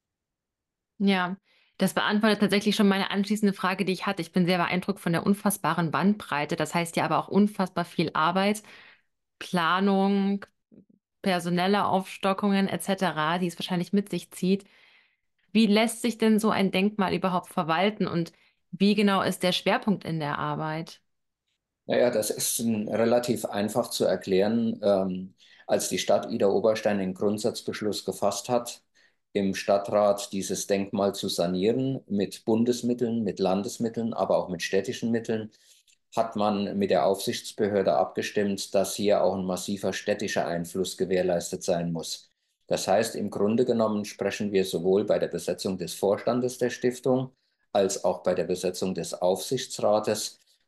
Ja, das beantwortet tatsächlich schon meine anschließende Frage, die ich hatte. Ich bin sehr beeindruckt von der unfassbaren Bandbreite. Das heißt ja aber auch unfassbar viel Arbeit, Planung, personelle Aufstockungen et cetera, die es wahrscheinlich mit sich zieht. Wie lässt sich denn so ein Denkmal überhaupt verwalten und wie genau ist der Schwerpunkt in der Arbeit? Naja, das ist ein, relativ einfach zu erklären. Ähm, als die Stadt Idar-Oberstein den Grundsatzbeschluss gefasst hat, im Stadtrat dieses Denkmal zu sanieren mit Bundesmitteln, mit Landesmitteln, aber auch mit städtischen Mitteln, hat man mit der Aufsichtsbehörde abgestimmt, dass hier auch ein massiver städtischer Einfluss gewährleistet sein muss. Das heißt, im Grunde genommen sprechen wir sowohl bei der Besetzung des Vorstandes der Stiftung als auch bei der Besetzung des Aufsichtsrates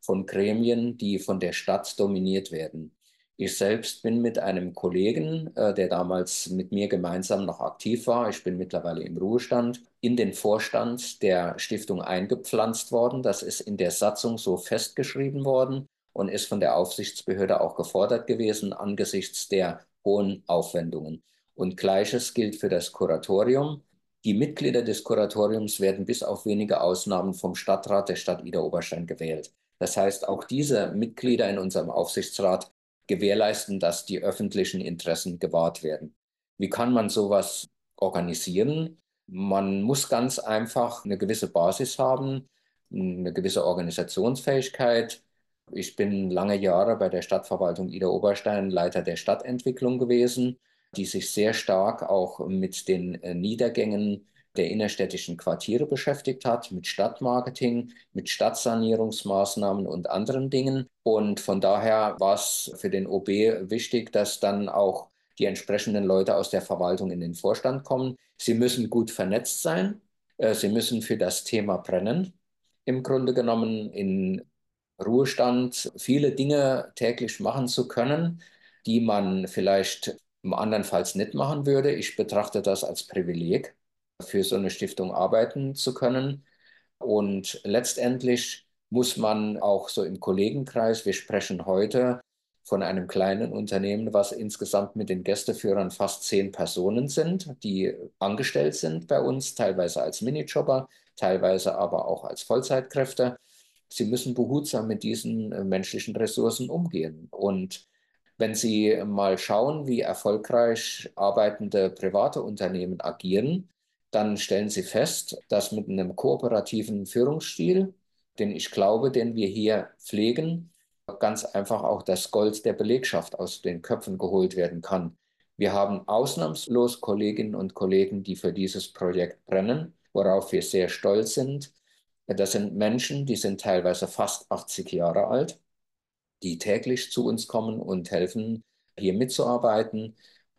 von Gremien, die von der Stadt dominiert werden. Ich selbst bin mit einem Kollegen, äh, der damals mit mir gemeinsam noch aktiv war, ich bin mittlerweile im Ruhestand, in den Vorstand der Stiftung eingepflanzt worden. Das ist in der Satzung so festgeschrieben worden und ist von der Aufsichtsbehörde auch gefordert gewesen angesichts der hohen Aufwendungen. Und Gleiches gilt für das Kuratorium. Die Mitglieder des Kuratoriums werden bis auf wenige Ausnahmen vom Stadtrat der Stadt Idar-Oberstein gewählt. Das heißt, auch diese Mitglieder in unserem Aufsichtsrat gewährleisten, dass die öffentlichen Interessen gewahrt werden. Wie kann man sowas organisieren? Man muss ganz einfach eine gewisse Basis haben, eine gewisse Organisationsfähigkeit. Ich bin lange Jahre bei der Stadtverwaltung Idar-Oberstein Leiter der Stadtentwicklung gewesen, die sich sehr stark auch mit den Niedergängen der innerstädtischen Quartiere beschäftigt hat, mit Stadtmarketing, mit Stadtsanierungsmaßnahmen und anderen Dingen. Und von daher war es für den O B wichtig, dass dann auch die entsprechenden Leute aus der Verwaltung in den Vorstand kommen. Sie müssen gut vernetzt sein. Sie müssen für das Thema brennen. Im Grunde genommen in Ruhestand viele Dinge täglich machen zu können, die man vielleicht andernfalls nicht machen würde. Ich betrachte das als Privileg, für so eine Stiftung arbeiten zu können. Und letztendlich muss man auch so im Kollegenkreis, wir sprechen heute von einem kleinen Unternehmen, was insgesamt mit den Gästeführern fast zehn Personen sind, die angestellt sind bei uns, teilweise als Minijobber, teilweise aber auch als Vollzeitkräfte. Sie müssen behutsam mit diesen menschlichen Ressourcen umgehen. Und wenn Sie mal schauen, wie erfolgreich arbeitende private Unternehmen agieren, dann stellen Sie fest, dass mit einem kooperativen Führungsstil, den ich glaube, den wir hier pflegen, ganz einfach auch das Gold der Belegschaft aus den Köpfen geholt werden kann. Wir haben ausnahmslos Kolleginnen und Kollegen, die für dieses Projekt brennen, worauf wir sehr stolz sind. Das sind Menschen, die sind teilweise fast achtzig Jahre alt, die täglich zu uns kommen und helfen, hier mitzuarbeiten.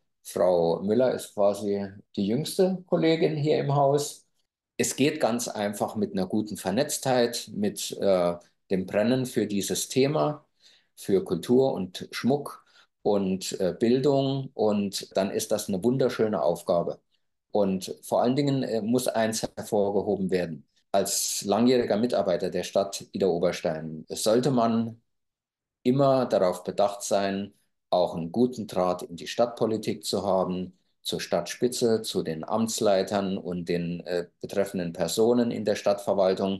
Frau Müller ist quasi die jüngste Kollegin hier im Haus. Es geht ganz einfach mit einer guten Vernetztheit, mit äh, dem Brennen für dieses Thema, für Kultur und Schmuck und äh, Bildung. Und dann ist das eine wunderschöne Aufgabe. Und vor allen Dingen äh, muss eins hervorgehoben werden. Als langjähriger Mitarbeiter der Stadt Idar-Oberstein sollte man immer darauf bedacht sein, auch einen guten Draht in die Stadtpolitik zu haben, zur Stadtspitze, zu den Amtsleitern und den äh, betreffenden Personen in der Stadtverwaltung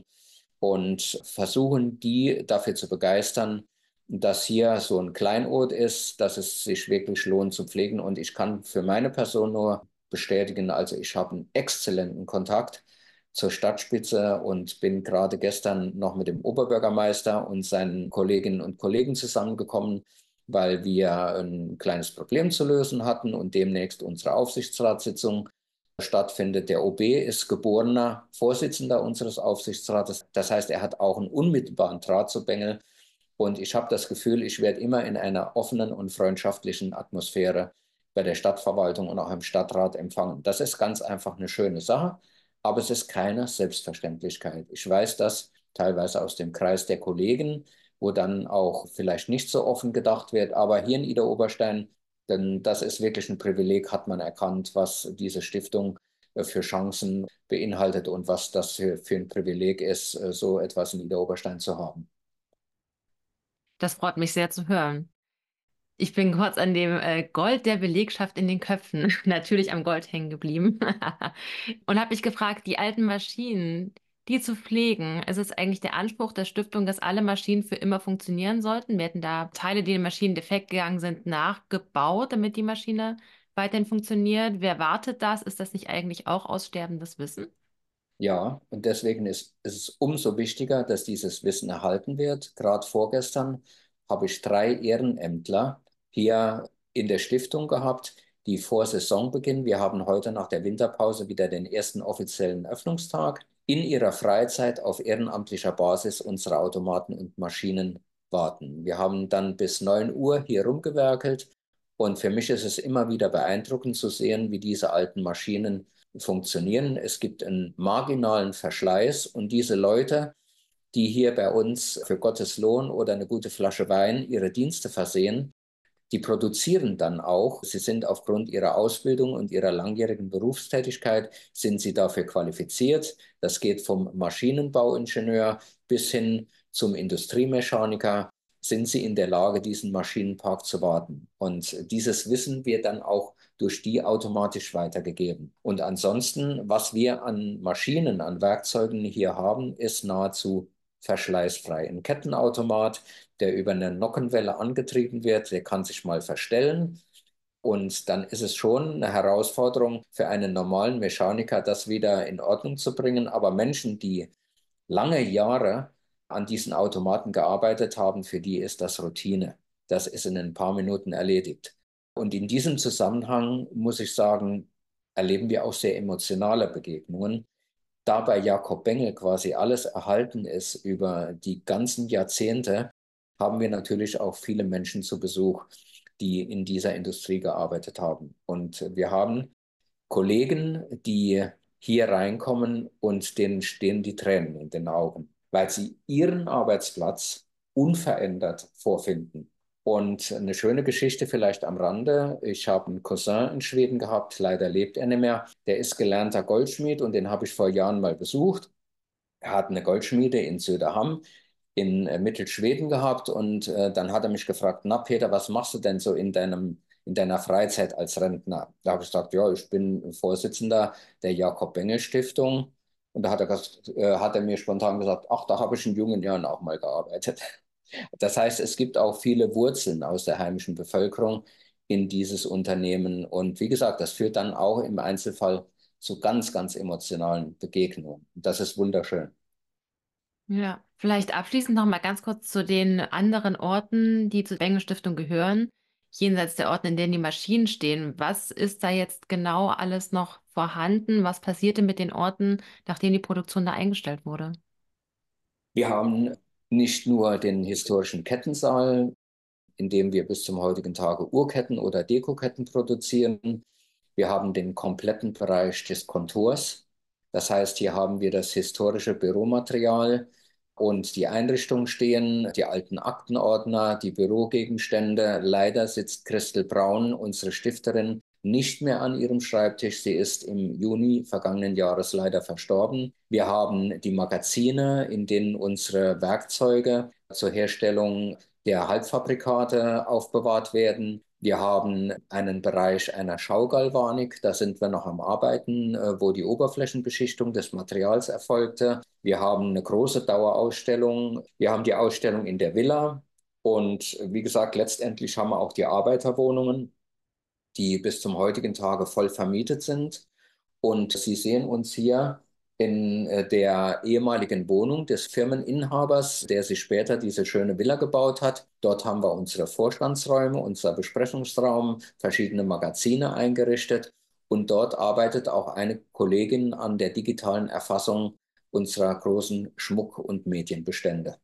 und versuchen, die dafür zu begeistern, dass hier so ein Kleinod ist, dass es sich wirklich lohnt zu pflegen. Und ich kann für meine Person nur bestätigen, also ich habe einen exzellenten Kontakt zur Stadtspitze und bin gerade gestern noch mit dem Oberbürgermeister und seinen Kolleginnen und Kollegen zusammengekommen, weil wir ein kleines Problem zu lösen hatten und demnächst unsere Aufsichtsratssitzung stattfindet. Der O B ist geborener Vorsitzender unseres Aufsichtsrates. Das heißt, er hat auch einen unmittelbaren Draht zu Bengel. Und ich habe das Gefühl, ich werde immer in einer offenen und freundschaftlichen Atmosphäre bei der Stadtverwaltung und auch im Stadtrat empfangen. Das ist ganz einfach eine schöne Sache. Aber es ist keine Selbstverständlichkeit. Ich weiß das teilweise aus dem Kreis der Kollegen, wo dann auch vielleicht nicht so offen gedacht wird. Aber hier in Idar-Oberstein, denn das ist wirklich ein Privileg, hat man erkannt, was diese Stiftung für Chancen beinhaltet und was das für, für ein Privileg ist, so etwas in Idar-Oberstein zu haben. Das freut mich sehr zu hören. Ich bin kurz an dem äh, Gold der Belegschaft in den Köpfen, natürlich am Gold hängen geblieben und habe mich gefragt, die alten Maschinen, die zu pflegen, ist es eigentlich der Anspruch der Stiftung, dass alle Maschinen für immer funktionieren sollten? Werden da Teile, die den Maschinen defekt gegangen sind, nachgebaut, damit die Maschine weiterhin funktioniert? Wer wartet das? Ist das nicht eigentlich auch aussterbendes Wissen? Ja, und deswegen ist, ist es umso wichtiger, dass dieses Wissen erhalten wird. Gerade vorgestern habe ich drei Ehrenämtler hier in der Stiftung gehabt, die vor Saisonbeginn, wir haben heute nach der Winterpause wieder den ersten offiziellen Öffnungstag, in ihrer Freizeit auf ehrenamtlicher Basis unsere Automaten und Maschinen warten. Wir haben dann bis neun Uhr hier rumgewerkelt und für mich ist es immer wieder beeindruckend zu sehen, wie diese alten Maschinen funktionieren. Es gibt einen marginalen Verschleiß und diese Leute die hier bei uns für Gottes Lohn oder eine gute Flasche Wein ihre Dienste versehen, die produzieren dann auch. Sie sind aufgrund ihrer Ausbildung und ihrer langjährigen Berufstätigkeit, sind sie dafür qualifiziert. Das geht vom Maschinenbauingenieur bis hin zum Industriemechaniker, sind sie in der Lage, diesen Maschinenpark zu warten. Und dieses Wissen wird dann auch durch die automatisch weitergegeben. Und ansonsten, was wir an Maschinen, an Werkzeugen hier haben, ist nahezu verschleißfrei. Ein Kettenautomat, der über eine Nockenwelle angetrieben wird, der kann sich mal verstellen. Und dann ist es schon eine Herausforderung für einen normalen Mechaniker, das wieder in Ordnung zu bringen. Aber Menschen, die lange Jahre an diesen Automaten gearbeitet haben, für die ist das Routine. Das ist in ein paar Minuten erledigt. Und in diesem Zusammenhang muss ich sagen, erleben wir auch sehr emotionale Begegnungen. Da bei Jakob Bengel quasi alles erhalten ist über die ganzen Jahrzehnte, haben wir natürlich auch viele Menschen zu Besuch, die in dieser Industrie gearbeitet haben. Und wir haben Kollegen, die hier reinkommen und denen stehen die Tränen in den Augen, weil sie ihren Arbeitsplatz unverändert vorfinden. Und eine schöne Geschichte vielleicht am Rande. Ich habe einen Cousin in Schweden gehabt, leider lebt er nicht mehr. Der ist gelernter Goldschmied und den habe ich vor Jahren mal besucht. Er hat eine Goldschmiede in Söderhamn in äh, Mittelschweden gehabt und äh, dann hat er mich gefragt, na Peter, was machst du denn so in deinem, in deiner Freizeit als Rentner? Da habe ich gesagt, ja, ich bin Vorsitzender der Jakob Bengel Stiftung. Und da hat er, ges- äh, hat er mir spontan gesagt, ach, da habe ich in jungen Jahren auch mal gearbeitet. Das heißt, es gibt auch viele Wurzeln aus der heimischen Bevölkerung in dieses Unternehmen. Und wie gesagt, das führt dann auch im Einzelfall zu ganz, ganz emotionalen Begegnungen. Das ist wunderschön. Ja, vielleicht abschließend noch mal ganz kurz zu den anderen Orten, die zur Bengel Stiftung gehören, jenseits der Orte, in denen die Maschinen stehen. Was ist da jetzt genau alles noch vorhanden? Was passierte mit den Orten, nachdem die Produktion da eingestellt wurde? Wir haben nicht nur den historischen Kettensaal, in dem wir bis zum heutigen Tage Uhrketten oder Dekoketten produzieren. Wir haben den kompletten Bereich des Kontors. Das heißt, hier haben wir das historische Büromaterial und die Einrichtung stehen, die alten Aktenordner, die Bürogegenstände. Leider sitzt Christel Braun, unsere Stifterin, nicht mehr an ihrem Schreibtisch. Sie ist im Juni vergangenen Jahres leider verstorben. Wir haben die Magazine, in denen unsere Werkzeuge zur Herstellung der Halbfabrikate aufbewahrt werden. Wir haben einen Bereich einer Schaugalvanik, da sind wir noch am Arbeiten, äh, wo die Oberflächenbeschichtung des Materials erfolgte. Wir haben eine große Dauerausstellung. Wir haben die Ausstellung in der Villa. Und wie gesagt, letztendlich haben wir auch die Arbeiterwohnungen, die bis zum heutigen Tage voll vermietet sind. Und Sie sehen uns hier in äh, der ehemaligen Wohnung des Firmeninhabers, der sich später diese schöne Villa gebaut hat. Dort haben wir unsere Vorstandsräume, unser Besprechungsraum, verschiedene Magazine eingerichtet. Und dort arbeitet auch eine Kollegin an der digitalen Erfassung unserer großen Schmuck- und Medienbestände.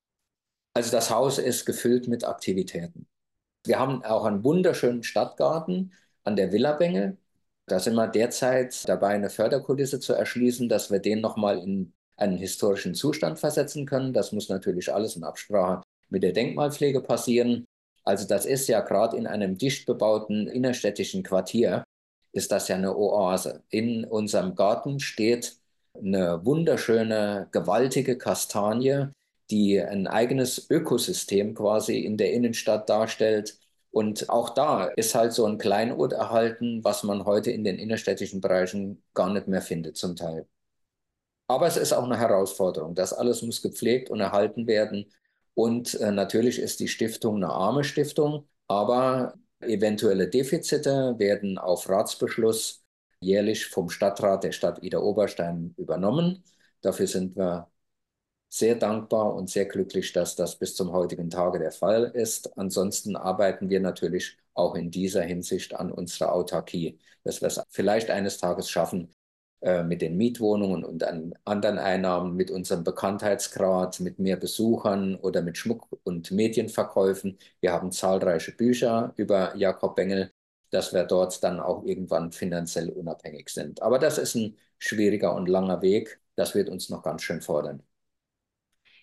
Also das Haus ist gefüllt mit Aktivitäten. Wir haben auch einen wunderschönen Stadtgarten an der Villa Bengel. Da sind wir derzeit dabei, eine Förderkulisse zu erschließen, dass wir den nochmal in einen historischen Zustand versetzen können. Das muss natürlich alles in Absprache mit der Denkmalpflege passieren. Also das ist ja gerade in einem dicht bebauten innerstädtischen Quartier, ist das ja eine Oase. In unserem Garten steht eine wunderschöne, gewaltige Kastanie, die ein eigenes Ökosystem quasi in der Innenstadt darstellt. Und auch da ist halt so ein Kleinod erhalten, was man heute in den innerstädtischen Bereichen gar nicht mehr findet zum Teil. Aber es ist auch eine Herausforderung. Das alles muss gepflegt und erhalten werden. Und äh, natürlich ist die Stiftung eine arme Stiftung, aber eventuelle Defizite werden auf Ratsbeschluss jährlich vom Stadtrat der Stadt Idar-Oberstein übernommen. Dafür sind wir sehr dankbar und sehr glücklich, dass das bis zum heutigen Tage der Fall ist. Ansonsten arbeiten wir natürlich auch in dieser Hinsicht an unserer Autarkie, dass wir es vielleicht eines Tages schaffen, äh, mit den Mietwohnungen und an anderen Einnahmen, mit unserem Bekanntheitsgrad, mit mehr Besuchern oder mit Schmuck- und Medienverkäufen. Wir haben zahlreiche Bücher über Jakob Bengel, dass wir dort dann auch irgendwann finanziell unabhängig sind. Aber das ist ein schwieriger und langer Weg. Das wird uns noch ganz schön fordern.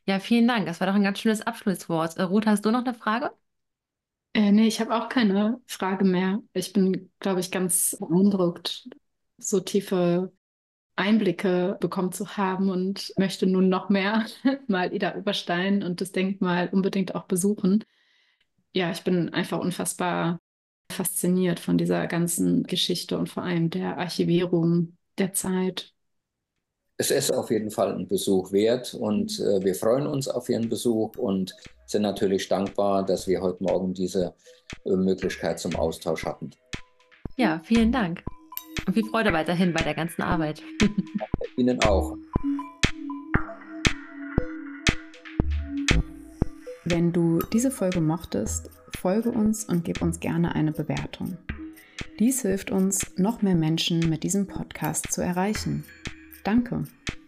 Ja, vielen Dank. Das war doch ein ganz schönes Abschlusswort. Äh, Ruth, hast du noch eine Frage? Äh, nee, ich habe auch keine Frage mehr. Ich bin, glaube ich, ganz beeindruckt, so tiefe Einblicke bekommen zu haben und möchte nun noch mehr mal Ida Oberstein und das Denkmal unbedingt auch besuchen. Ja, ich bin einfach unfassbar fasziniert von dieser ganzen Geschichte und vor allem der Archivierung der Zeit. Es ist auf jeden Fall ein Besuch wert und äh, wir freuen uns auf Ihren Besuch und sind natürlich dankbar, dass wir heute Morgen diese äh, Möglichkeit zum Austausch hatten. Ja, vielen Dank. Und viel Freude weiterhin bei der ganzen Arbeit. Ihnen auch. Wenn du diese Folge mochtest, folge uns und gib uns gerne eine Bewertung. Dies hilft uns, noch mehr Menschen mit diesem Podcast zu erreichen. Danke.